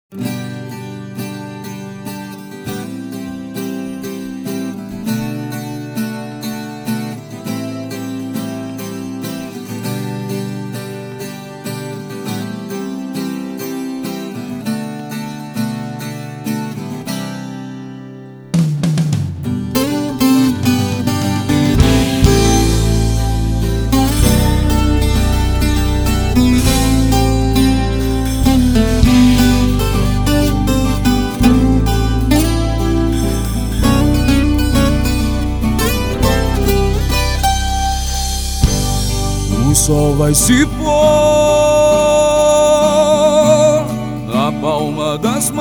O sol vai se pôr na palma das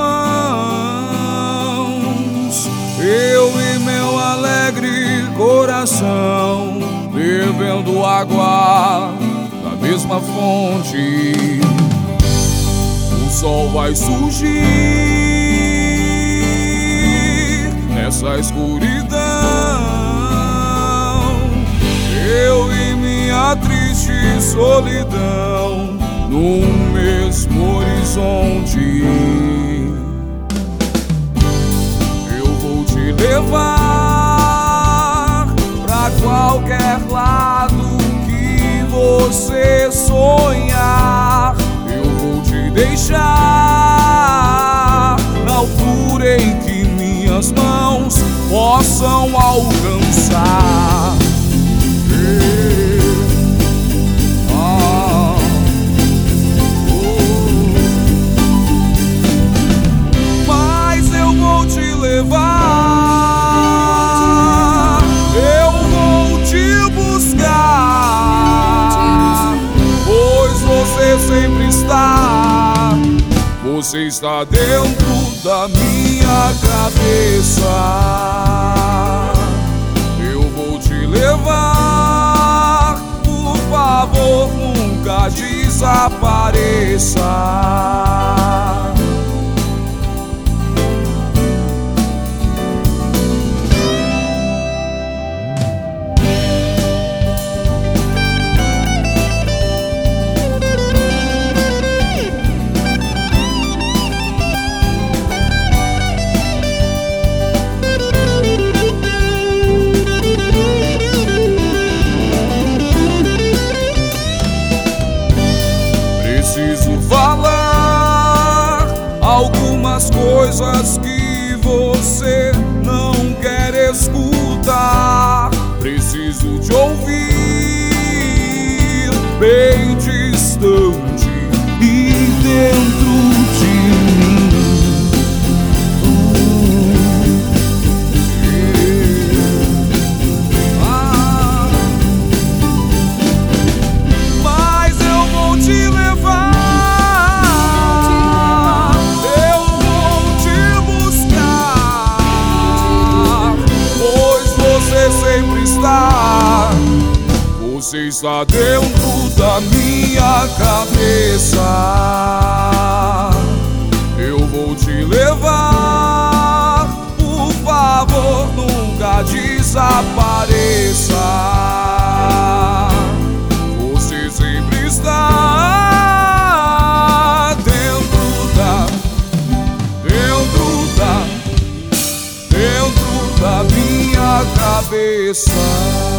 mãos. Eu e meu alegre coração bebendo água da mesma fonte. O sol vai surgir nessa escuridão. Eu e minha triste solidão no mesmo horizonte. Eu vou te levar pra qualquer lado que você sonhar. Eu vou te deixar na altura em que minhas mãos possam alcançar. Mas eu vou te levar, eu vou te buscar, pois você sempre está, você está dentro da minha cabeça. Eu vou te levar, por favor, nunca desapareça. Preciso falar algumas coisas que você não quer escutar. Preciso te ouvir bem distante e dentro de mim. Mas eu vou te levar, sempre está, você está dentro da minha cabeça. Eu vou te levar, por favor, nunca desapareça. Você sempre está dentro da minha cabeça.